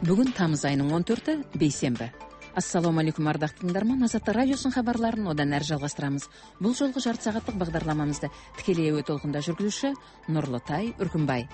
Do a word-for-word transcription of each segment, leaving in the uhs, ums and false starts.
Бүгін тамыз айының он төрті бейсенбі. Ассаламу алейкум ардақтың тыңдарман, Азаттық радиосының хабарларын одан әрі жалғастырамыз. Бұл жолғы жарты сағаттық бағдарламамызды тікелей әуе толқында жүргізуші Нұрлытай Үркімбай.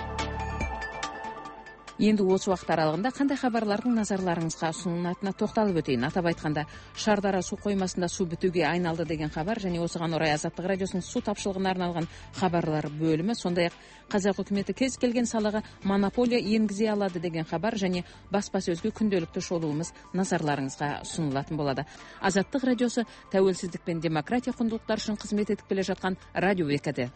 Енді осы уақыт аралығында қандай хабарлардың назарларыңызға ұсынылатынына тоқталып өтейін. Атап айтқанда, Шардара су қоймасында су бітуге айналды деген хабар және осыған орай Азаттық радиосының су тапшылығына арналған хабарлар бөлімі, сондай-ақ қазақ үкіметі кез келген салаға монополия енгізе алады деген хабар және баспасөзге күнделікті шолуымыз назарларыңызға ұсынылатын болады. Азаттық радиосы тәуелсіздік пен демократия құндылықтары үшін қызмет етіп келе жатқан радио бекіді.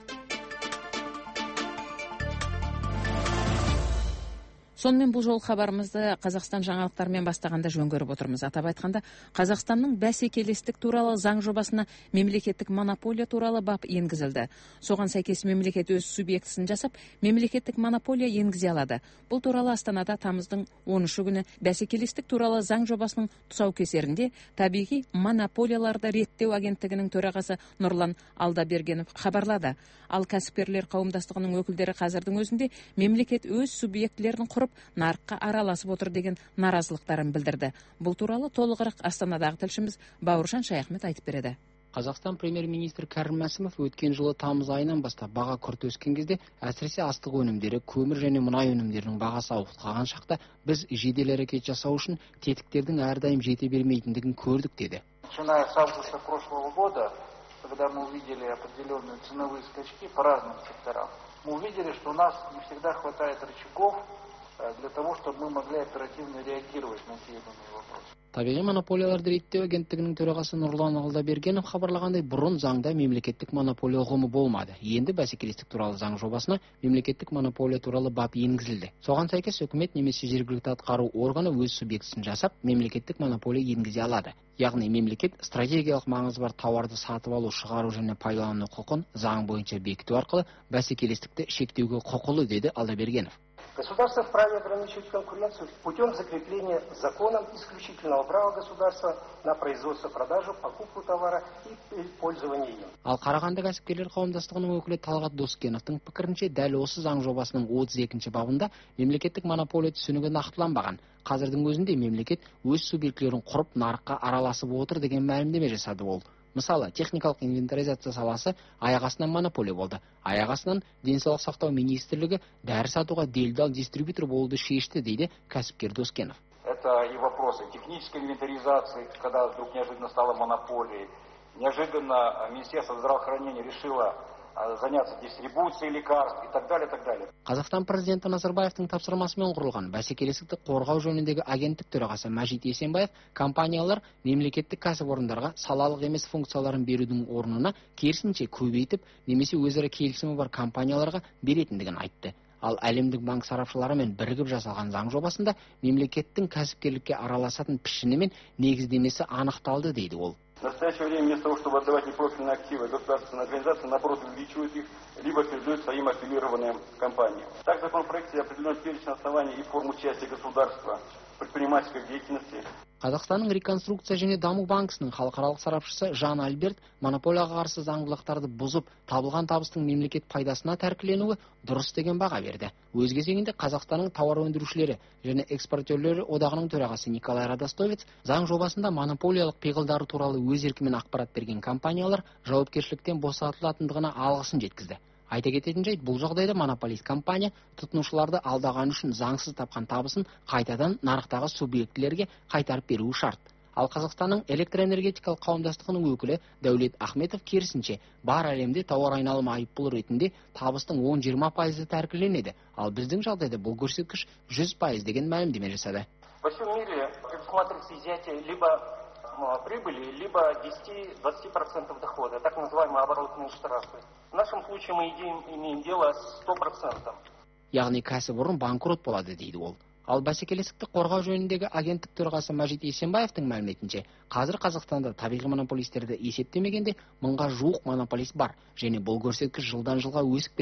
Сонымен бұл жол хабарымызды Қазақстан жаңалықтарымен бастағанда жөн көріп отырмыз. Атап айтқанда, Қазақстанның бәсекелестік туралы заң жобасына мемлекеттік монополия туралы бап енгізілді. Соған сәйкес мемлекет өз субъектісін жасап, мемлекеттік монополия енгізе алады. Бұл туралы Астанада тамыздың оныншы күні бәсекелестік туралы заң жобасының тұсаукесерінде табиғи монополияларды реттеу агенттігінің төрағасы Нұрлан Алдабергенов хабарлады. Ал кәсіпкерлер қауымдастығының өкілдері қазірдің өзінде мемлекет өз субъектілерін құрып нарыққа араласып отыр деген наразылықтарын білдірді. Бұл туралы толығырақ Астанадағы тілшіміз Бауыржан Шаяхмет айтып береді. Қазақстан премьер-министрі Кәрім Мәсімов өткен жылы тамыз айынан бастап баға күрт өскен кезде, әсіресе астық өнімдері, көмір және мұнай өнімдерінің бағасы ауытқыған шақта біз жедел әрекет жасау үшін тетіктердің әрдайым жете бермейтіндігін көрдік деді. Начиная с августа прошлого года, когда мы увидели определенные ценовые скачки по разным секторам, мы увидели, что у нас не всегда хватает рычагов для того, чтобы мы могли оперативно реагировать на те или иные вопросы. Табиғи монополияларды реттеу агенттігінің төрағасы Нұрлан Алдабергенов хабарлағандай, бұрын заңда мемлекеттік монополия ұғымы болмады. Енді бәсекелестік туралы заң жобасына мемлекеттік монополия туралы бап енгізілді. Соған сәйкес үкімет немесе жергілікті атқару органы өз субъектісін жасап, мемлекеттік монополия енгізе алады. Яғни мемлекет стратегиялық маңызы бар тауарды сатып алу, шығару және пайдалану құқын заң бойынша бекіту арқылы бәсекелестікті шектеуге құқылы, деді Алдабергенов. Государство вправе ограничивать конкуренцию путем закрепления законом исключительного права государства на производство, продажу, покупку товара и пользование им. Ал Қарағанды кәсіпкерлер қауымдастығының өкілі Талғат Доскеновтың пікірінше, дәл осы заң жобасының отыз екінші бабында мемлекеттік монополия түсінігі нақтыланбаған. Қазірдің өзінде мемлекет өз субъектілерін құрып нарыққа араласып отыр деген мәлімдеме жасады ол. Мысалы, техникалық инвентаризация саласы аяқ астынан монополия болды. Аяқ астынан денсаулық сақтау министрлігі дәрі сатуға делдал дистрибьютор болуды шешті, дейді кәсіпкер Доскенов. Это и вопросы технической инвентаризации, когда вдруг неожиданно стала монополией. Неожиданно Министерство здравоохранения решило заняться дистрибуцией лекарств и так далее, так далее. Қазақстан президенті Назарбаевтың тапсырмасымен құрылған бәсекелестікті қорғау жөніндегі агенттік төрағасы Мәжит Есенбаев компаниялар мемлекеттік кәсіпорындарға салалық емес функцияларын берудің орнына керісінше көбейтіп немесе өзара келісімі бар компанияларға беретіндігін айтты. Ал әлемдік банк сарапшыларымен бірігіп жасалған заң жобасында мемлекеттің кәсіпкерлікке араласатын пішіні мен негіздемесі анықталды, дейді ол. В настоящее время вместо того, чтобы отдавать непрофильные активы государственной организации, напротив, увеличивают их, либо передают своим аффилированным компаниям. Так в законопроекте определен перечень оснований и форм участия государства в предпринимательской деятельности. Қазақстанның реконструкция және даму банкісінің халықаралық сарапшысы Жан Альберт монополияға қарсы заңдылықтарды бұзып, табылған табыстың мемлекет пайдасына тәркіленуі дұрыс деген баға берді. Өз кезегінде Қазақстанның тауар өндірушілері және экспортерлері одағының төрағасы Николай Радостовец заң жобасында монополиялық пиғылдары туралы өз еркімен ақпарат берген компаниялар жауапкершіліктен босатылатындығына алғысын жеткізді. Айта кететін жайт, бұл жағдайда монополист компания тұтынушыларды алдаған үшін заңсыз тапқан табысын қайтадан нарықтағы субъектілерге қайтарып беруі шарт. Ал Қазақстанның электроэнергетикалық қауымдастығының өкілі Дәулет Ахметов керісінше бар әлемде тауар айналымы айыппұл ретінде табыстың он-жиырма пайызы тәркіленеді. Ал біздің жағдайда бұл көрсеткіш жүз пайыз деген мәлімдеме жасады. Во всем мире предусматривается изъятие либо прибыли, либо десять-двадцать процентов дохода, так называемые оборотные штрафы. В нашем случае мы имеем дело с сто процентов. Яғни кәсіпорын банкрот болады, дейді ол. Ал бәсекелестікті қорғау жөніндегі агенттік төрағасы Мәжит Есенбаевтың мәліметінше, қазір Қазақстанда табиғи монополистерді есептемегенде мыңға жуық монополист бар, және бұл көрсеткіш жылдан жылға өсіп келеді.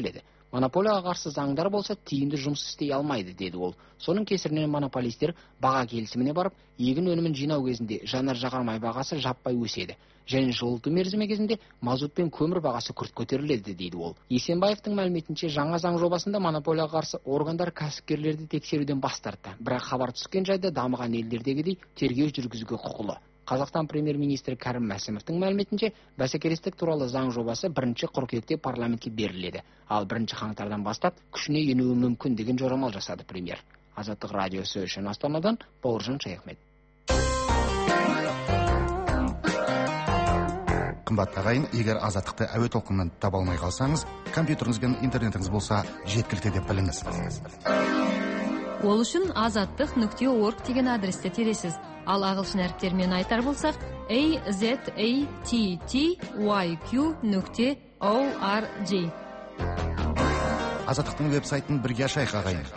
Монополияға қарсы заңдар болса тиімді жұмыс істей алмайды, деді ол. Соның кесірінен монополистер баға келісіміне барып, егін өнімін жинау кезінде жанар-жағармай бағасы жаппай өседі. Және жылыту мерзімі кезінде мазут пен көмір бағасы күрт көтеріледі, дейді ол. Есенбаевтың мәліметінше, жаңа заң жобасында монополияға қарсы органдар кәсіпкерлерді тексеруден бас тартты. Бірақ хабар түскен жайда дамыған елдердегідей тергеу жүргізуге құқылы. Қазақстан премьер-министрі Кәрім Мәсімовтің мәліметінше, бәсекелестік туралы заң жобасы бірінші қыркүйекте парламентке беріледі. Ал бірінші қаңтардан бастап күшіне енуі мүмкін деген жорамал жасады премьер. Азаттық радиосы үшін Астанадан Бауыржан Шаяхмет. Қымбатты ағайын, егер Азаттықты әуе толқынынан таба алмай қалсаңыз, компьютеріңіз бен интернетіңіз болса жеткілікті деп біліңіз. Ол үшін азаттық нүкте орг деген адресте тересіз. Ал ағылшын әріптермен айтар болсақ, a z a t t y q нүкте org. Азаттықтың веб-сайтын бірге ашайық, ағайын.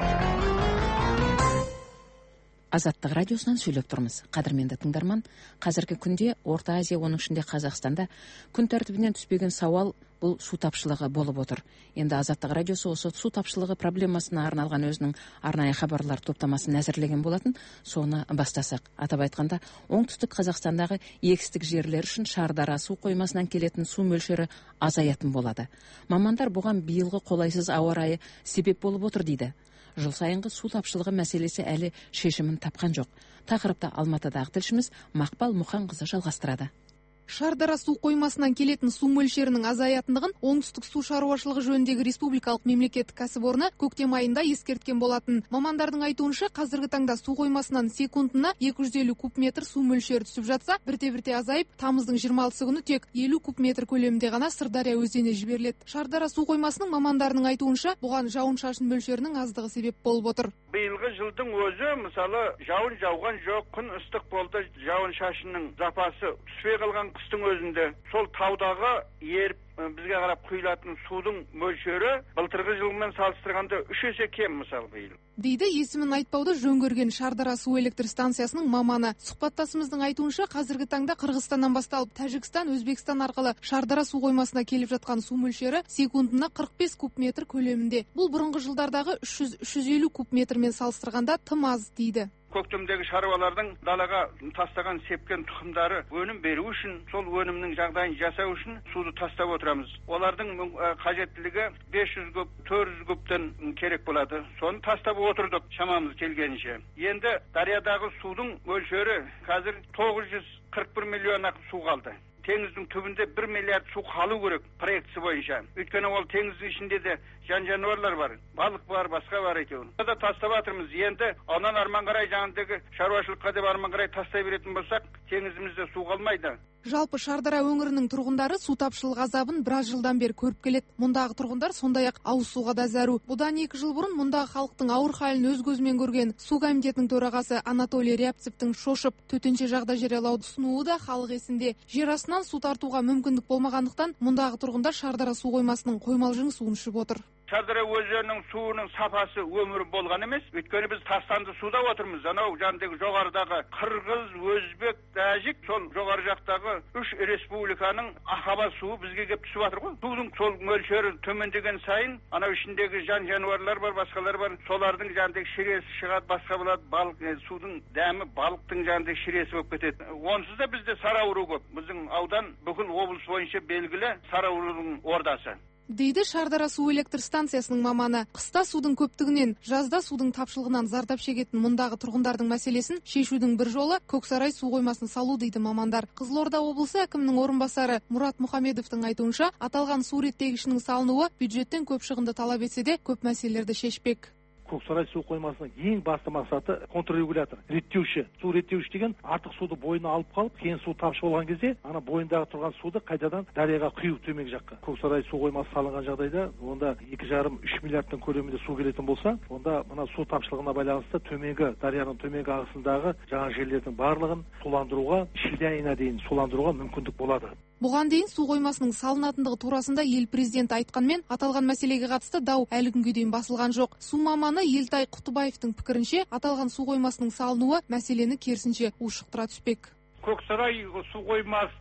Азаттық радиосынан сөйлеп тұрмыз. Қадірменді тыңдарман, қазіргі күнде Орта Азия, оның ішінде Қазақстанда күн тәртібінен түспеген сауал бұл су тапшылығы болып отыр. Енді Азаттық радиосы осы су тапшылығы проблемасына арналған өзінің арнайы хабарлар топтамасын әзірлеген болатын. Соны бастасақ. Атап айтқанда, оңтүстік Қазақстандағы егістік жерлер үшін Шардара су қоймасынан келетін су мөлшері азаятын болады. Мамандар бұған биылғы қолайсыз ауа райы себеп болып отыр дейді. Жыл сайынғы су тапшылығы мәселесі әлі шешімін тапқан жоқ. Тақырыпта Алматыдағы тілшіміз Мақпал Мұханқызы жалғастырады. Шардара су қоймасынан келетін су мөлшерінің азаятындығын оңтүстік су шаруашылығы жөніндегі республикалық мемлекеттік кәсіпорны көктем айында ескерткен болатын. Мамандардың айтуынша, қазіргі таңда су қоймасынан секундына екі жүз елу куб метр су мөлшері түсіп жатса, бірте-бірте азайып, тамыздың жиырма алтысы күні тек елу куб метр көлемінде ғана Сырдария өзеніне жіберіледі. Шардара су қоймасының мамандарының айтуынша, бұған жауын-шашын мөлшерінің аздығы себеп болып отыр. Биылғы жылдың өзі, мысалы, жауын жауған жоқ, күн ыстық болды, жауын-шашынның запасы түспей қалған қыстың өзінде. Сол таудағы еріп бізге қарап құйылатын судың мөлшері былтырғы жылмен салыстырғанда үш есе кем, мысалы, биыл. Дейді есімін айтпауды жөн көрген Шардара су электр станциясының маманы. Сұхбаттасымыздың айтуынша, қазіргі таңда Қырғызстаннан басталып, Тәжікстан, Өзбекстан арқылы Шардара су қоймасына келіп жатқан су мөлшері секундына қырық бес куб метр көлемінде. Бұл бұрынғы жылдардағы үш жүз - үш жүз елу куб метрмен салыстырғанда тым аз, дейді. Көктемдегі шаруалардың далаға тастаған сепкен тұқымдары өнім беру үшін, сол өнімнің жағдайын жасау үшін суды тастап отырамыз. Олардың қажеттілігі бес жүз куб, төрт жүз кубтан керек болады. Соны тастап отырдық шамамыз келгенше. Енді дариядағы судың мөлшері қазір тоғыз жүз қырық бір миллион ақ су қалды. Теңіздің түбінде бір миллиард су қалу керек проектісі бойынша. Өйткені ол теңіздің ішінде де жан жануарлар бар, балық бар, басқа бар екеуін. Оны тастап жатырмыз. Енді онан арман қарай жаңағы шаруашылыққа деп арман қарай тастай беретін болсақ, теңізімізде су қалмайды. Жалпы Шардара өңірінің тұрғындары су тапшылығы азабын біраз жылдан бері көріп келеді. Мұндағы тұрғындар сондай-ақ ауыз суға да зәру. Бұдан екі жыл бұрын мұндағы халықтың ауыр халін өз көзімен көрген су комитетінің төрағасы Анатолий Рябцевтің шошып төтенше жағдай жариялауды ұсынуы да халық есінде. Жер астынан су тартуға мүмкіндік болмағандықтан мұндағы тұрғындар Шардара су қоймасының қоймалжың суын ішіп отыр. Шардара өзенінің суының сапасы өмірі болған емес. Өйткені біз тастанды суда отырмыз. Анау жандегі жоғарыдағы Қырғыз, Өзбек, Тәжік, сол жоғары жақтағы үш республиканың ақаба суы бізге келіп түсіп жатыр ғой. Судың сол мөлшері төмендеген сайын, анау ішіндегі жан жануарлар бар, басқалар бар. Солардың жандегі шіресі шығады, басқа болады. Балық, судың дәмі балықтың жандегі шіресі болып кетеді. Онсыз да бізде сары ауру көп. Біздің аудан бүкіл облыс бойынша белгілі сары аурудың ордасы. Дейді Шардара су электр станциясының маманы. Қыста судың көптігінен, жазда судың тапшылығынан зардап шегетін мұндағы тұрғындардың мәселесін шешудің бір жолы Көксарай су қоймасын салу, дейді мамандар. Қызылорда облысы әкімінің орынбасары Мұрат Мұхамедовтың айтуынша, аталған су реттегішінің салынуы бюджеттен көп шығынды талап етсе де, көп мәселелерді шешпек. Көксарай су қоймасының ең басты мақсаты контррегулятор, реттеуші. Су реттеуші деген артық суды бойына алып қалып, кейін су тапшы болған кезде, ана бойындағы тұрған суды қайтадан дарияға құю төмен жаққа. Көксарай су қоймасы салынған жағдайда, онда екі жарым - үш миллиардтың көлемінде су келетін болса, онда мына су тапшылығына байланысты төменгі дарияның төменгі ағысындағы жаңа жерлердің барлығын суландыруға, шілде айына дейін суландыруға мүмкіндік болады. Бұған дейін су қоймасының салынатындығы турасында ел президенті айтқанмен, аталған мәселеге қатысты дау әлі күнге дейін басылған жоқ. Су маманы Елтай Құттыбаевтың пікірінше, аталған су қоймасының салынуы мәселені керісінше ушықтыра түспек. Көксарай су қоймасының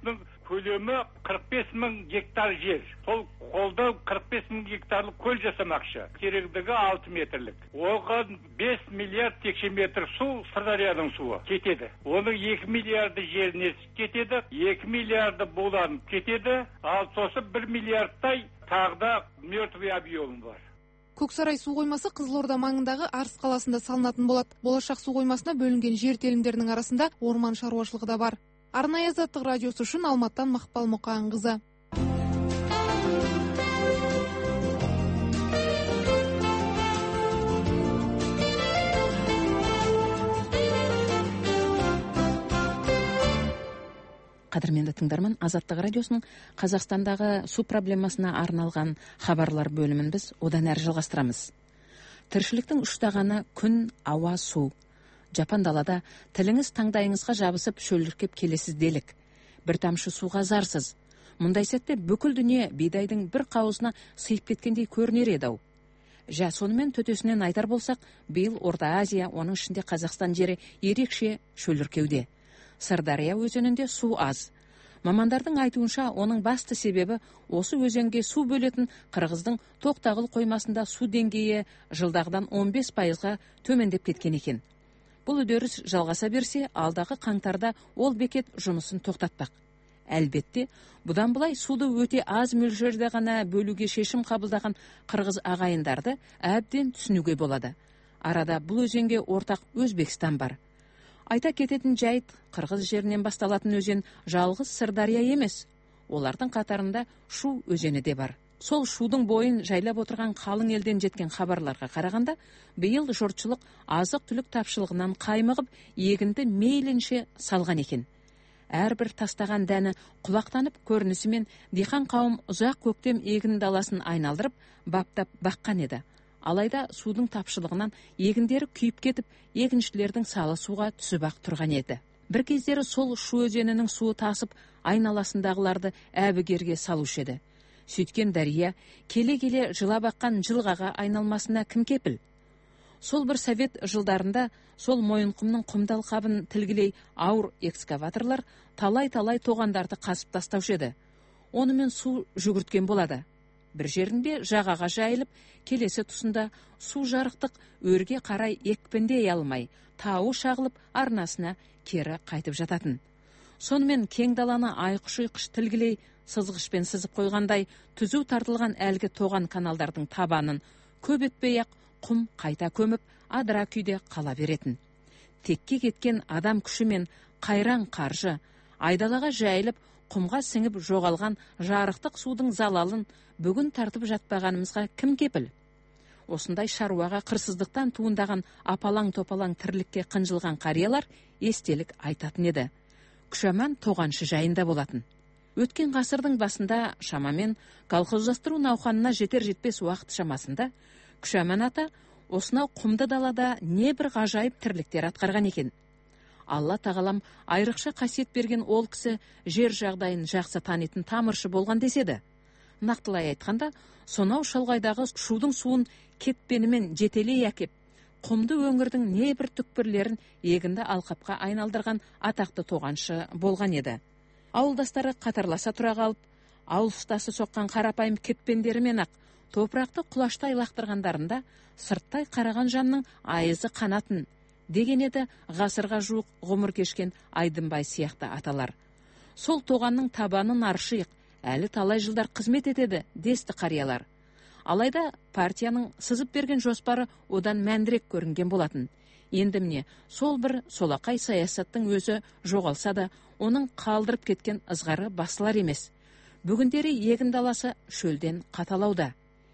көлемі қырық бес мың гектар жер. Сол қолда қырық бес мың гектарлық көл жасамақшы. Тереңдігі алты метрлік. Оған бес миллиард текше метр су, Сырдарияның суы кетеді. Оның екі миллиарды жеріне кетеді, екі миллиарды буланып кетеді, ал сосын бір миллиардтай тағда мертвый объем бар. Көксарай су қоймасы Қызылорда маңындағы Арыс қаласында салынатын болады. Болашақ су қоймасына бөлінген жер телімдерінің арасында орман шаруашылығы да бар. Арнайы Азаттық радиосы үшін Алматтан Мақпал Мұқанқызы. Қадірменді тыңдарман, Азаттық радиосының Қазақстандағы су проблемасына арналған хабарлар бөлімін біз одан әрі жалғастырамыз. Тіршіліктің үштағаны күн, ауа, су. Жапан далада тіліңіз таңдайыңызға жабысып шөліркеп келесіз делік. Бір тамшы суға зарсыз. Мұндай сәтте бүкіл дүние бидайдың бір қауызына сыйып кеткендей көрінер еді-ау. Жа, сонымен төтесінен айтар болсақ, биыл Орта Азия, оның ішінде Қазақстан жері ерекше шөліркеуде. Сырдария өзенінде су аз. Мамандардың айтуынша, оның басты себебі осы өзенге су бөлетін Қырғыздың Тоқтағұл қоймасында су деңгейі жылдағыдан он бес пайызға төмендеп кеткен екен. Бұл үдеріс жалғаса берсе, алдағы қаңтарда ол бекет жұмысын тоқтатпақ. Әлбетте, бұдан былай суды өте аз мөлшерде ғана бөлуге шешім қабылдаған қырғыз ағайындарды әбден түсінуге болады. Арада бұл өзенге ортақ Өзбекстан бар. Айта кететін жайт, Қырғыз жерінен басталатын өзен жалғыз Сырдария емес. Олардың қатарында Шу өзені де бар. Сол Шудың бойын жайлап отырған қалың елден жеткен хабарларға қарағанда, биыл жұртшылық азық-түлік тапшылығынан қаймығып, егінді мейлінше салған екен. Әрбір тастаған дәні құлақтанып көрінісімен диқан қауым ұзақ көктем егін даласын айналдырып, баптап баққан еді. Алайда судың тапшылығынан егіндері күйіп кетіп, егіншілердің салы суға түсіп ақ тұрған еді. Бір кездері сол Шу өзенінің суы тасып, айналасындағыларды әбігерге салушы еді. Сөйткен дария келе-келе жылап аққан жылғаға айналмасына кім кепіл? Сол бір совет жылдарында сол Мойынқұмның құмдал қабын тілгілей ауыр экскаваторлар талай-талай тоғандарды қасып тастаушы еді. Онымен су жүгірткен болады. Бір жерінде жағаға жайылып, келесі тұсында су жарықтық өрге қарай екпіндей алмай, тауы шағылып арнасына кері қайтып жататын. Сонымен кең даланы айқыш-ұйқыш тілгілей сызғышпен сызып қойғандай түзу тартылған әлгі тоған каналдардың табанын көп етпей-ақ құм қайта көміп, адыра күйде қала беретін. Текке кеткен адам күші мен қайран қаржы айдалаға жайылып, құмға сіңіп жоғалған жарықтық судың залалын бүгін тартып жатпағанымызға кім кепіл? Осындай шаруаға қырсыздықтан туындаған апалаң-топалаң тірлікке қынжылған қариялар естелік айтатын еді. Күшаман тоғаншы жайында болатын. Өткен ғасырдың басында шамамен колхоздастыру науқанына жетер-жетпес уақыт шамасында Күшаман ата осынау құмды далада не бір ғажайып тірліктер атқарған екен. Алла тағалам айрықша қасиет берген ол кісі жер жағдайын жақсы танитын тамыршы болған деседі. Нақтылай айтқанда, сонау шалғайдағы Шудың суын кетпенімен жетелей әкеп, құмды өңірдің небір түкпірлерін егінді алқапқа айналдырған атақты тоғаншы болған еді. Ауылдастары қатарласа тұра қалып, ауыл ұстасы соққан қарапайым кетпендерімен ақ топырақты құлаштай лақтырғандарында сырттай қараған жанның айызы қанатын деген еді ғасырға жуық ғұмыр кешкен Айдынбай сияқты аталар. Сол тоғанның табанын аршиық, әлі талай жылдар қызмет етеді, десті қариялар. Алайда партияның сызып берген жоспары одан мәндірек көрінген болатын. Енді міне, сол бір солақай саясаттың өзі жоғалса да, оның қалдырып кеткен ызғары басылар емес. Бүгіндері егін даласы шөлден қаталауда.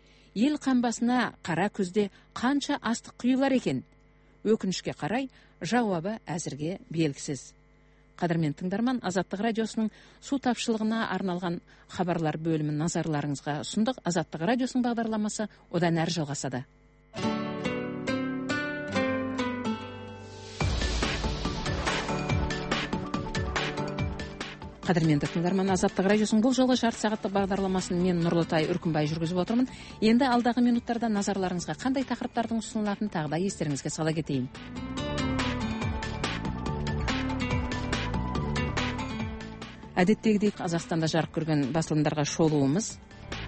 Ел қамбасына қара күзде қанша астық құйылар екен? Өкінішке қарай, жауабы әзірге белгісіз. Қадірмен тыңдарман, Азаттық радиосының су тапшылығына арналған хабарлар бөлімін назарларыңызға ұсындық. Азаттық радиосының бағдарламасы одан әрі жалғасады. Қадірменді тыңдарман, Азаттық радиосының бұл жолғы жарты сағаттық бағдарламасын мен Нұрлытай Үркімбай жүргізіп отырмын. Енді алдағы минуттарда назарларыңызға қандай тақырыптардың ұсынылатын тағы да естеріңізге сала кетейін. Әдеттегідей Қазақстанда жарық көрген басылымдарға шолуымыз.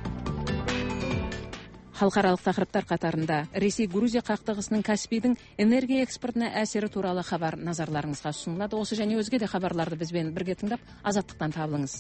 Халықаралық тақырыптар қатарында Ресей Грузия қақтығысының Каспийдің энергия экспортына әсері туралы хабар назарларыңызға ұсынылады. Осы және өзге де хабарларды бізбен бірге тыңдап, азаттықтан табылыңыз.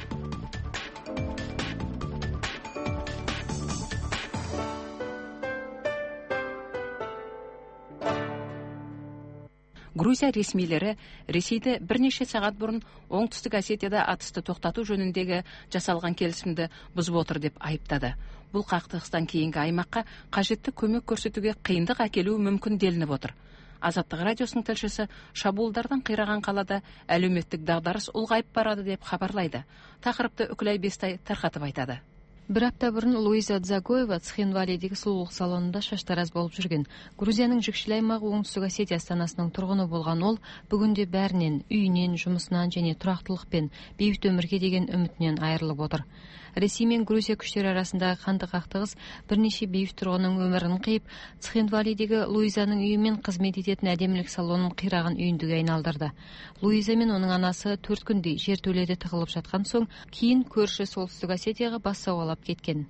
Грузия ресмилері Ресейді бірнеше сағат бұрын Оңтүстік Осетияда атысты тоқтату жөніндегі жасалған келісімді бұзып отыр деп айыптады. Бұл қақтығыстан кейінгі аймаққа қажетті көмек көрсетуге қиындық әкелуі мүмкін делініп отыр. Азаттық радиосының тілшісі шабуылдардан қираған қалада әлеуметтік дағдарыс ұлғайып барады деп хабарлайды. Тақырыпты Үкілай Бестай тарқатып айтады. Бір апта бұрын Луиза Дзагоева Цхинвалидегі сұлулық салонында шаштараз болып жүрген. Грузияның жүкшіл аймағы Оңтүстік Осетия астанасының тұрғыны болған ол, бүгінде бәрінен, үйінен, жұмысынан және тұрақтылықпен, бейбіт өмірге деген үмітінен айырылып отыр. Ресей мен Грузия күштері арасындағы қанды қақтығыс бірнеше бейбіт тұрғынның өмірін қиып, Цхинвалидегі Луизаның үйі мен қызмет ететін әдемілік салонын қираған үйіндіге айналдырды. Луиза мен оның анасы төрт күндей жертөледе тығылып жатқан соң, кейін көрші Солтүстік Осетияға бас сауғалап кеткен.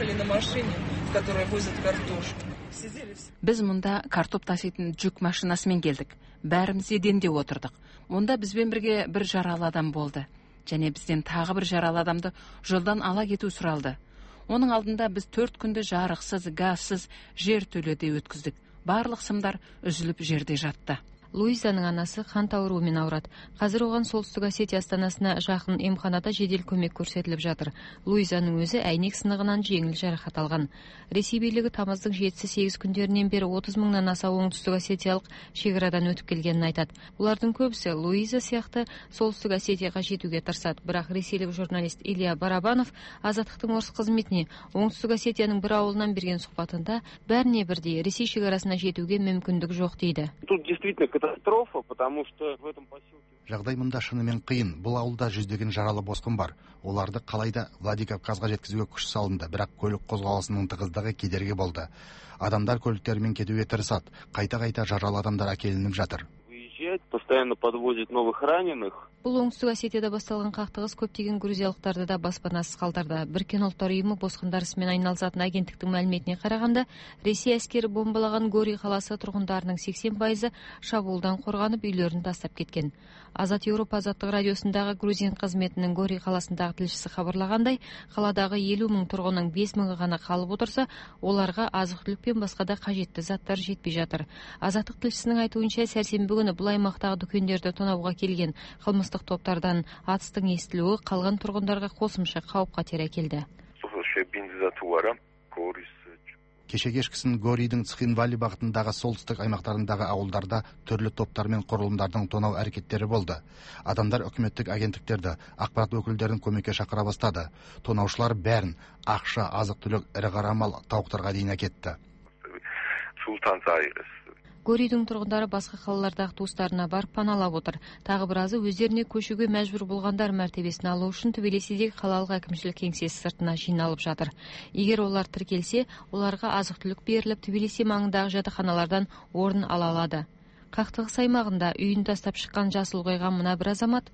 Біз мұнда картоп таситын жүк машинасымен келдік. Бәріміз еденде отырдық. Мұнда бізбен бірге бір жаралы адам болды. Және бізден тағы бір жаралы адамды жолдан ала кету сұралды. Оның алдында біз төрт күнді жарықсыз, газсыз жертөледе өткіздік. Барлық сымдар үзіліп жерде жатты. Луизаның анасы қант ауруымен ауырады. Қазір оған Солтүстік Осетия астанасына жақын емханада жедел көмек көрсетіліп жатыр. Луизаның өзі әйнек сынығынан жеңіл жарақат алған. Ресей билігі тамыздың жеті-сегіз күндерінен бері отыз мыңнан аса оңтүстік осетиялық шекарадан өтіп келгенін айтады. Олардың көбісі Луиза сияқты Солтүстік Осетияға жетуге тырысады. Бірақ ресейлік журналист Илья Барабанов Азаттықтың орыс қызметіне Оңтүстік Осетияның бір ауылынан берген сұхбатында бәріне бірдей Ресей шекарасына жетуге мүмкіндік жоқ дейді. Катастрофа, потому что в этом поселке... Жағдай мұнда шынымен қиын. Бұл ауылда жүздеген жаралы босқын бар. Оларды қалайда Владикавказға жеткізуге күш салынды, бірақ көлік қозғалысының тығыздығы кедергі болды. Адамдар көліктерімен кетуге тырысады. Қайта-қайта жаралы адамдар әкелініп жатыр. Постоянно подвозят новых раненых. Бұл Оңтүстік Осетияда басталған қақтығыс көптеген грузиялықтарды да баспанасыз қалдырды. Біріккен ұлттар ұйымы босқындар ісімен айналысатын агенттіктің мәліметіне қарағанда, Ресей әскері бомбалаған Гори қаласы тұрғындарының сексен пайызы шабуылдан қорғанып үйлерін тастап кеткен. Азат Еуропа азаттық радиосындағы Грузин қызметінің Гори қаласындағы тілшісі хабарлағандай, қаладағы елу мың тұрғынның бес мыңы ғана қалып отырса, оларға азық-түлік пен басқа да қажетті заттар жетпей жатыр. Азаттық тілшісінің айтуынша, сәрсенбі күні бұл аймақтағы дүкендерді тонауға келген қылмыстық топтардан атыстың естілуі қалған тұрғындарға қосымша қауіп-қатер әкелді. Кеше кешкісін Горидің Цхинвали бағытындағы солтүстік аймақтарындағы ауылдарда түрлі топтар мен құрылымдардың тонау әрекеттері болды. Адамдар үкіметтік агенттіктерді, ақпарат өкілдерін көмекке шақыра бастады. Тонаушылар бәрін ақша, азық-түлік, ірі қара мал, тауықтарға дейін әкетті. Горидің тұрғындары басқа қалалардағы туыстарына барып паналап отыр. Тағы біразы өздеріне көшуге мәжбүр болғандар мәртебесін алу үшін Тбилисидегі қалалық әкімшілік кеңсесі сыртына жиналып жатыр. Егер олар тіркелсе, оларға азық-түлік беріліп, Тбилиси маңындағы жатақханалардан орын ала алады. Қақтығыс аймағында үйін тастап шыққан жасыл қойған мына бір азамат.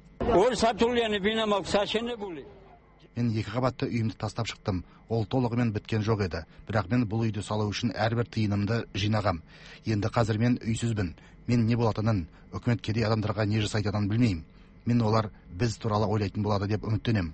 Мен екі қабатты үйімді тастап шықтым. Ол толығымен біткен жоқ еді. Бірақ мен бұл үйді салу үшін әрбір тиынымды жинағам. Енді қазір мен үйсізбін. Мен не болатынын, үкімет кедей адамдарға не жасайтынын білмеймін. Мен олар біз туралы ойлайтын болады деп үміттенем.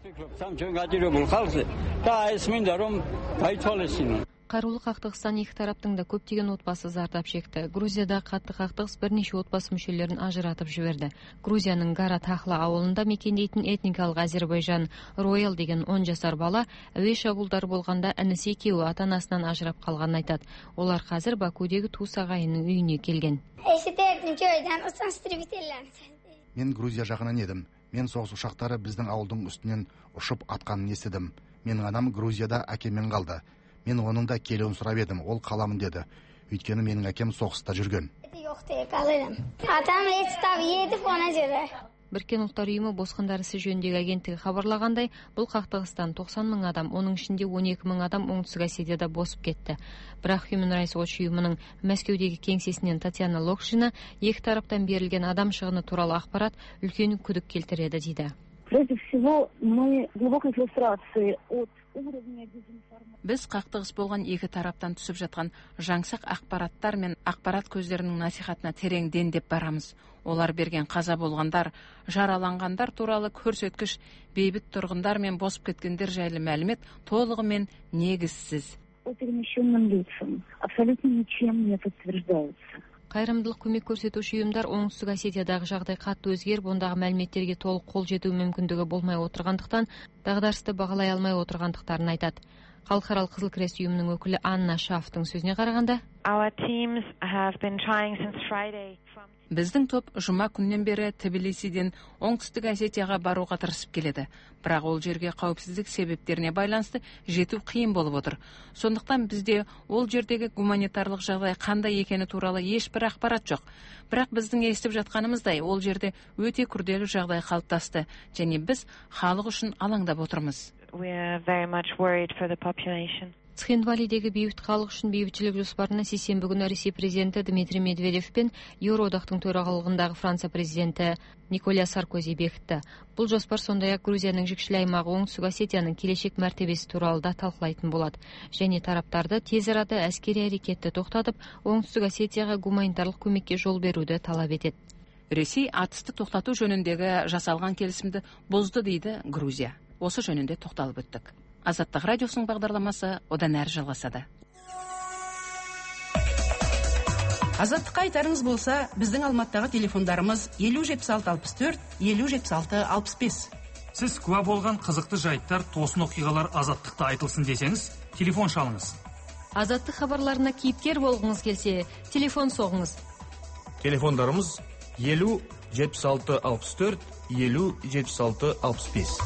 Қарулы қақтығыстан екі тараптың да көптеген отбасы зардап шекті. Грузияда қатты қақтығыс бірнеше отбасы мүшелерін ажыратып жіберді. Грузияның Гара Тахла ауылында мекендейтін этникалық Әзербайжан Роял деген он жасар бала әуе шабуылдары болғанда інісі екеуі ата-анасынан ажырап қалғанын айтады. Олар қазір Бакудегі туыс ағайынның үйіне келген. Мен Грузия жағынан едім. Мен соғыс ұшақтары біздің ауылдың үстінен ұшып атқанын естідім. Менің анам Грузияда әкеммен қалды. Мен оның да келуін сұрап едім, ол қаламын деді. Өйткені менің әкем соғыста жүрген. Біріккен ұлттар ұйымы босқындар ісі жөніндегі агенттігі хабарлағандай, бұл қақтығыстан тоқсан мың адам, оның ішінде он екі мың адам Оңтүстік Осетияда босып кетті. Бірақ Human Rights Watch ұйымының Мәскеудегі кеңсесінен Татьяна Локшина екі тараптан берілген адам шығыны туралы ақпарат үлкен күдік келтіреді дейді. Прежде всего, мы в глубокой фрустрации от уровня дезинформации. Біз қақтығыс болған екі тараптан түсіп жатқан жаңсақ ақпараттар мен ақпарат көздерінің насихатына терең дендеп барамыз. Олар берген қаза болғандар, жараланғандар туралы көрсеткіш, бейбіт тұрғындар мен босып кеткендер жайлы мәлімет толығымен негізсіз. По перемещенным лицам абсолютно ничем не подтверждаются. Қайырымдылық көмек көрсетуші ұйымдар Оңтүстік Осетиядағы жағдай қатты өзгеріп, ондағы мәліметтерге толық қол жету мүмкіндігі болмай отырғандықтан, дағдарысты бағалай алмай отырғандықтарын айтады. Халықаралық Қызыл Крест ұйымының өкілі Анна Шафтың сөзіне қарағанда, біздің топ жұма күннен бері Тбилисиден Оңтүстік Осетияға баруға тырысып келеді. Бірақ ол жерге қауіпсіздік себептеріне байланысты жету қиын болып отыр. Сондықтан бізде ол жердегі гуманитарлық жағдай қандай екені туралы ешбір ақпарат жоқ. Бірақ біздің естіп жатқанымыздай, ол жерде өте күрделі жағдай қалыптасты, және біз халық үшін алаңдап отырмыз. Цхинвалидегі бейбіт халық үшін бейбітшілік жоспарына сейсенбі күні Ресей президенті Дмитрий Медведев пен Еуроодақтың төрағалығындағы Франция президенті Николя Саркози бекітті. Бұл жоспар сондай-ақ Грузияның жікшіл аймағы Оңтүстік Осетияның келешек мәртебесі туралы да талқылайтын болады. Және тараптарды тез арада әскери әрекетті тоқтатып, Оңтүстік Осетияға гуманитарлық көмекке жол беруді талап етеді. Ресей атысты тоқтату жөніндегі жасалған келісімді бұзды дейді Грузия. Осы жөнінде тоқталып өттік. Азаттық радиосының бағдарламасы одан әрі жалғасады. Азаттыққа айтарыңыз болса, біздің Алматыдағы телефондарымыз елу жетпіс алты алпыс төрт, елу жетпіс алты алпыс бес. Сіз куә болған қызықты жайттар, тосын оқиғалар Азаттықта айтылсын десеңіз, телефон шалыңыз. Азаттық хабарларына кейіпкер болғыңыз келсе, телефон соғыңыз. Телефондарымыз елу жетпіс алты алпыс төрт, елу жетпіс алты алпыс бес.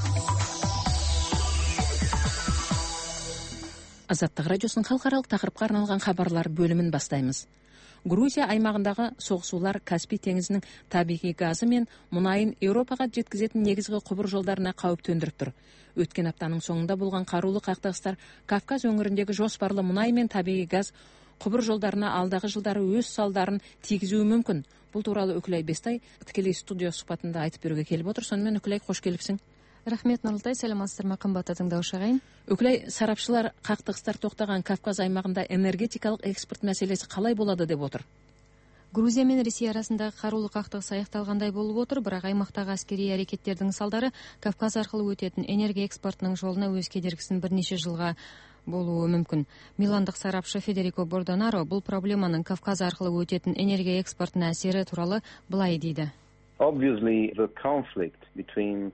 Азаттық радиосының халықаралық тақырыпқа арналған хабарлар бөлімін бастаймыз. Грузия аймағындағы соғысулар Каспий теңізінің табиғи газы мен мұнайын Еуропаға жеткізетін негізгі құбыр жолдарына қауіп төндіріп тұр. Өткен аптаның соңында болған қарулы қақтығыстар Кавказ өңіріндегі жоспарлы мұнай мен табиғи газ құбыр жолдарына алдағы жылдары өз салдарын тигізуі мүмкін. Бұл туралы Үкілай Бестай тікелей студия сұхбатында айтып беруге келіп отыр. Сонымен Үкілай, қош келіпсің. Рахмет, Нұрлытай, сәлеметсіздер ме, қымбатты тыңдаушы ағайын. Үкілай, сарапшылар қақтығыстар тоқтаған Кавказ аймағында энергетикалық экспорт мәселесі қалай болады деп отыр? Грузия мен Ресей арасындағы қарулы қақтығыс аяқталғандай болып отыр, бірақ аймақтағы әскери әрекеттердің салдары Кавказ арқылы өтетін энергия экспортының жолына өз кедергісін бірнеше жылға болуы мүмкін. Миландық сарапшы Федерико Бордонаро бұл проблеманың Кавказ арқылы өтетін энергия экспортына әсері туралы былай дейді. Obviously, the conflict between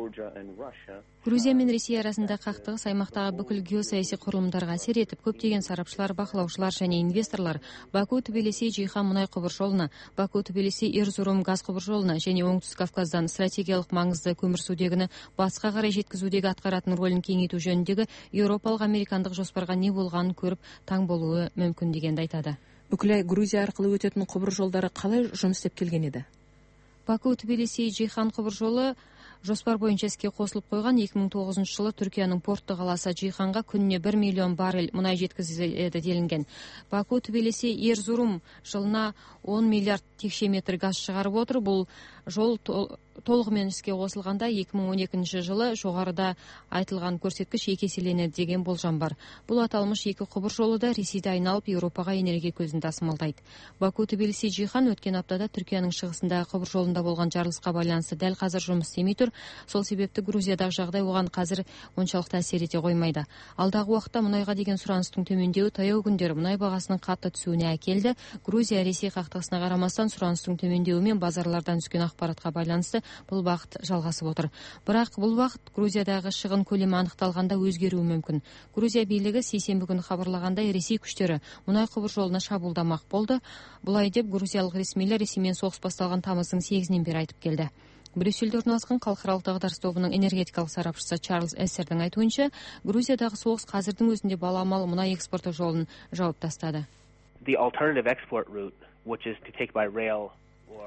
Грузия мен Ресей арасында қақтығыс аймақтағы бүкіл геосаяси құрылымдарға әсер етіп, көптеген сарапшылар, бақылаушылар және инвесторлар Баку-Тбилиси-Жихан мұнай құбыр жолына, Баку-Тбилиси-Эрзурум газ құбыр жолына және Оңтүстік Кавказдан стратегиялық маңызды көмірсутегіні батысқа қарай жеткізудегі атқаратын рөлін кеңейту жөніндегі еуропалық американдық жоспарға не болғанын көріп таң болуы мүмкін дегенді айтады. Үкілай, Грузия арқылы өтетін құбыр жолдары қалай жұмыс істеп келген еді? Баку-Тбилиси-Жихан құбыр жолы жоспар бойынша іске қосылып қойған. Екі мың тоғызыншы жылы Түркияның порты қаласы Жиханға күніне бір миллион баррель мұнай жеткізіледі делінген. Баку-Тбилиси-Эрзурум жылына он миллиард текше метр газ шығарып отыр. Бұл жол толығымен іске қосылғанда екі мың он екінші жылы жоғарыда айтылған көрсеткіш екі еселенеді деген болжам бар. Бұл аталмыш екі құбыр жолы да Ресейді айналып Еуропаға энергия көзін тасымалдайды. Баку-Тбилиси-Жихан өткен аптада Түркияның шығысындағы құбыр жолында болған жарылысқа байланысты дәл қазір жұмыс істемей тұр. Сол себепті Грузиядағы жағдай оған қазір оншалықты әсер ете қоймайды. Алдағы уақытта мұнайға деген сұраныстың төмендеуі таяу күндері мұнай бағасының қатты түсуіне әкелді. Грузия Ресей қақтығысына қарамастан сұраныстың төмендеуі мен базарлардан түскен ақпаратқа байланысты бұл бағыт жалғасып отыр. Бірақ бұл бағыт Грузиядағы шығын көлемі анықталғанда өзгеруі мүмкін. Грузия билігі сейсенбі күні хабарлағандай Ресей күштері мұнай құбыр жолына шабуылдамақ болды. Бұлай деп грузиялық ресмилер Ресеймен соғыс басталған тамыздың сегізінен бері айтып келді. Брюссельде орналасқан халықаралық дағдарыс тобының энергетикалық сарапшысы Чарльз Эссердің айтуынша, Грузиядағы соғыс қазірдің өзінде баламалы мұнай экспорты жолын жауып тастады.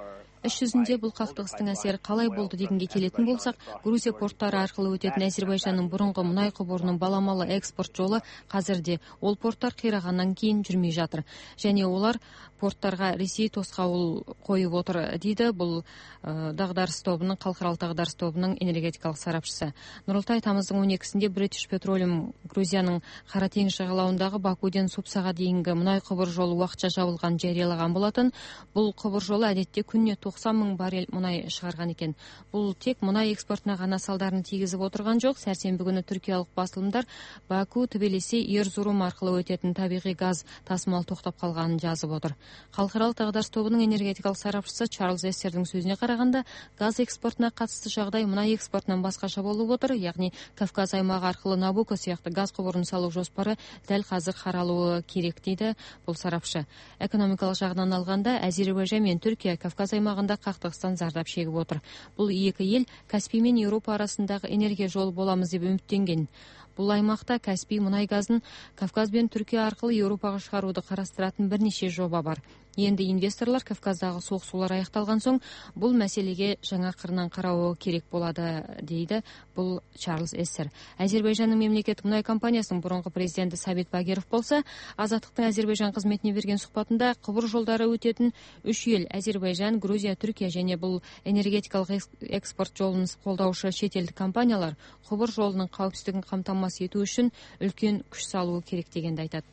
Іс жүзінде бұл қақтығыстың әсері қалай болды дегенге келетін болсақ, Грузия порттары арқылы өтетін Әзербайжанның бұрынғы мұнай құбырының баламалы экспорт жолы қазірде ол порттар қирағаннан кейін жүрмей жатыр. Және олар порттарға Ресей тосқауыл қойып отыр дейді бұл дағдарыс тобының, халықаралық дағдарыс тобының энергетикалық сарапшысы. Нұрылтай тамыздың он екісінде British Petroleum Грузияның Қара теңіз жағалауындағы Бакуден Супсаға дейінгі мұнай құбыр жолы уақытша жабылған жариялаған болатын. Бұл құбыр жолы әдетте күніне тоқсан мың баррель мұнай шығарған екен. Бұл тек мұнай экспортына ғана салдарын тигізіп отырған жоқ. Сәрсенбі күні түркиялық басылымдар Баку, Тбилиси, Эрзурум арқылы өтетін табиғи газ тасымал тоқтап қалғанын жазып отыр. Халықаралық дағдарыс тобының энергетикалық сарапшысы Чарльз Эссердің сөзіне қарағанда, газ экспортына қатысты жағдай мұнай экспортынан басқаша болып отыр, яғни Кавказ аймағы арқылы Набуко сияқты газ құбырын салу жоспары дәл қазір қаралуы керек дейді бұл сарапшы. Экономикалық жағынан алғанда, Әзербайжан мен Түркия Кавказ аймағында қақтығыстан зардап шегіп отыр. Бұл екі ел Каспий мен Еуропа арасындағы энергия жолы боламыз деп үміттенген. Бұл аймақта Каспий мұнай газын Кавказ бен Түркия арқылы Еуропаға шығаруды қарастыратын бірнеше жоба бар. Енді инвесторлар Кавказдағы соғысулар аяқталған соң бұл мәселеге жаңа қырынан қарауы керек болады, дейді бұл Чарльз Эссер. Әзербайжанның мемлекеттік мұнай компаниясының бұрынғы президенті Сабит Багиров болса, Азаттықтың Әзербайжан қызметіне берген сұхбатында құбыр жолдары өтетін үш ел Әзербайжан, Грузия, Түркия және бұл энергетикалық экспорт жолын қолдаушы шетелдік компаниялар құбыр жолының қауіпсіздігін қамтамасыз ету үшін үлкен күш салуы керек дегенді айтады.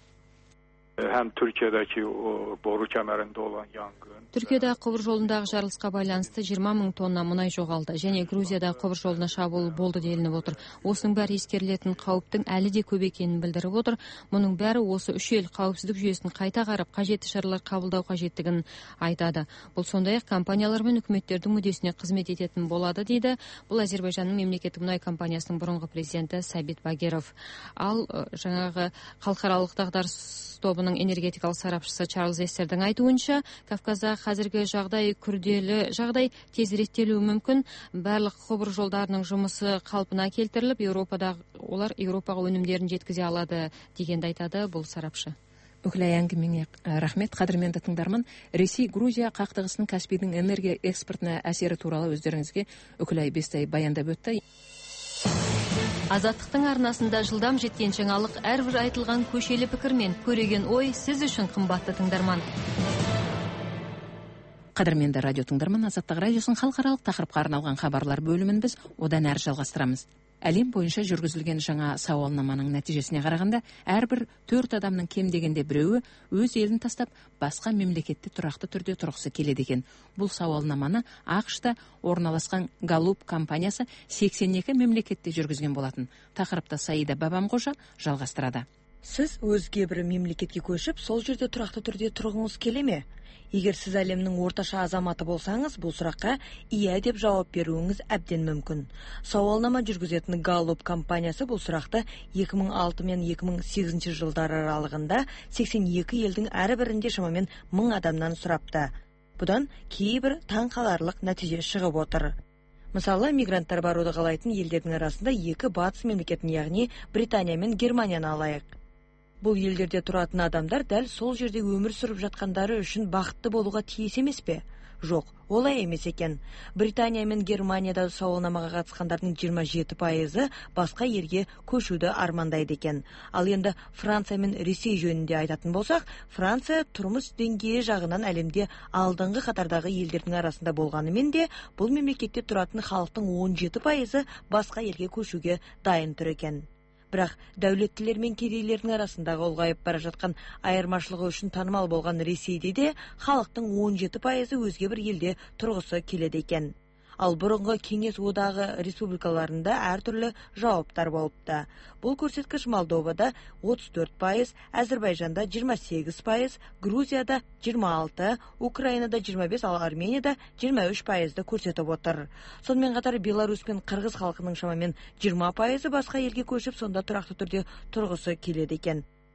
Hem Türkiye'deki o boru kemerinde olan yangın. Түркияда құбыр жолындағы жарылысқа байланысты жиырма мың тонна мұнай жоғалды және Грузияда құбыр жолына шабуыл болды делініп отыр. Осының бәрі ескерілетін қауіптің әлі де көп екенін білдіріп отыр. Мұның бәрі осы үш ел қауіпсіздік жүйесін қайта қарап, қажетті шаралар қабылдау қажеттігін айтады. Бұл сондай-ақ компаниялар мен үкіметтердің мүддесіне қызмет ететін болады, дейді бұл Әзербайжанның мемлекеттік мұнай компаниясының бұрынғы президенті Сабит Багиров. Ал жаңағы халықаралық дағдарыс тобының энергетикалық сарапшысы Чарльз Эссердің айтуынша, Кавказда қазіргі жағдай күрделі жағдай тез реттелуі мүмкін. Барлық құбыр жолдарының жұмысы қалпына келтіріліп, Еуропада олар Еуропаға өнімдерін жеткізе алады дегенді айтады бұл сарапшы. Үкілай әңгімеңе рахмет. Қадірменді тыңдарман, Ресей Грузия қақтығысының Каспийдің энергия экспортына әсері туралы өздеріңізге Үкілай Бестай баяндап өтті. Азаттықтың арнасында жылдам жеткен жаңалық, әрбір айтылған көшелі пікір мен көреген ой сіз үшін қымбатты тыңдарман. Қадірменді радио тыңдарман, Азаттық радиосын халықаралық тақырыпқа арналған хабарлар бөлімін біз одан әрі жалғастырамыз. Әлем бойынша жүргізілген жаңа сауалнаманың нәтижесіне қарағанда, әрбір төрт адамның кем дегенде біреуі өз елін тастап, басқа мемлекетте тұрақты түрде тұрғысы келеді екен. Бұл сауалнаманы ақш-та орналасқан Галлуп компаниясы сексен екі мемлекетте жүргізген болатын. Тақырыпта Саида Бабамқожа жалғастырады. Сіз өзге бір мемлекетке көшіп, сол жерде тұрақты түрде тұрғыңыз келе ме? Егер сіз әлемнің орташа азаматы болсаңыз, бұл сұраққа иә деп жауап беруіңіз әбден мүмкін. Сауалнама жүргізетін Галлуп компаниясы бұл сұрақты екі мың алты мен екі мың сегізінші жылдар аралығында сексен екі елдің әрбірінде шамамен мың адамнан сұрапты. Бұдан кейбір таңқаларлық нәтиже шығып отыр. Мысалы, мигранттар баруды қалайтын елдердің арасында екі батыс мемлекетін, яғни Британия мен Германияны алайық. Бұл елдерде тұратын адамдар дәл сол жерде өмір сүріп жатқандары үшін бақытты болуға тиіс емес пе? Жоқ, олай емес екен. Британия мен Германияда сауалнамаға қатысқандардың жиырма жеті пайызы басқа елге көшуді армандайды екен. Ал енді Франция мен Ресей жөнінде айтатын болсақ, Франция тұрмыс деңгейі жағынан әлемде алдыңғы қатардағы елдердің арасында болғанымен де, бұл мемлекетте тұратын халықтың он жеті пайызы басқа елге көшуге дайын тұр екен. Бірақ дәулеттілер мен кедейлердің арасындағы ұлғайып бара жатқан айырмашылығы үшін танымал болған Ресейде де халықтың он жеті пайызы өзге бір елде тұрғысы келеді екен. Ал бұрынғы Кеңес одағы республикаларында әртүрлі жауаптар болыпты. Бұл көрсеткіш Молдовада отыз төрт пайыз, Әзербайжанда жиырма сегіз пайыз, Грузияда жиырма алты, Украинада жиырма бес, ал Арменияда жиырма үш пайызды көрсетіп отыр. Сонымен қатар Беларусь пен Қырғыз халқының шамамен жиырма пайызы басқа елге көшіп, сонда тұрақты түрде тұрғысы келеді екен.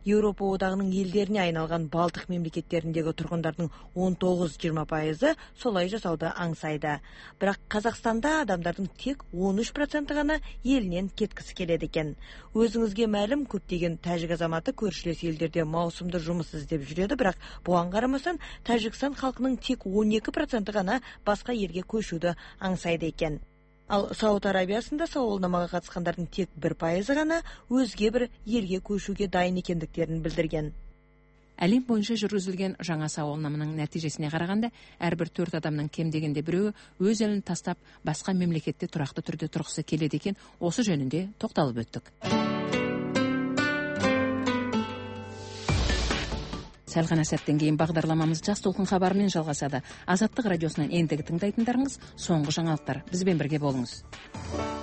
Еуропа одағының елдеріне айналған Балтық мемлекеттеріндегі тұрғындардың он тоғыз жиырма пайызы солай жасауды аңсайды. Бірақ Қазақстанда адамдардың тек он үш проценті ғана елінен кеткісі келеді екен. Өзіңізге мәлім, көптеген тәжік азаматы көршілес елдерде маусымды жұмыс іздеп жүреді, бірақ бұған қарамастан Тәжікстан халқының тек он екі проценті ғана басқа елге көшуді аңсайды екен. Ал Сауд Арабиясында сауалнамаға қатысқандардың тек бір пайызы ғана өзге бір елге көшуге дайын екендіктерін білдірген. Әлем бойынша жүргізілген жаңа сауалнаманың нәтижесіне қарағанда, әрбір төрт адамның кем дегенде біреуі өз елін тастап басқа мемлекетте тұрақты түрде тұрғысы келеді екен. Осы жөнінде тоқталып өттік. Сәл ғана сәттен кейін бағдарламамыз Жас толқын хабарымен жалғасады. Азаттық радиосынан ендігі тыңдайтындарыңыз соңғы жаңалықтар. Бізбен бірге болыңыз.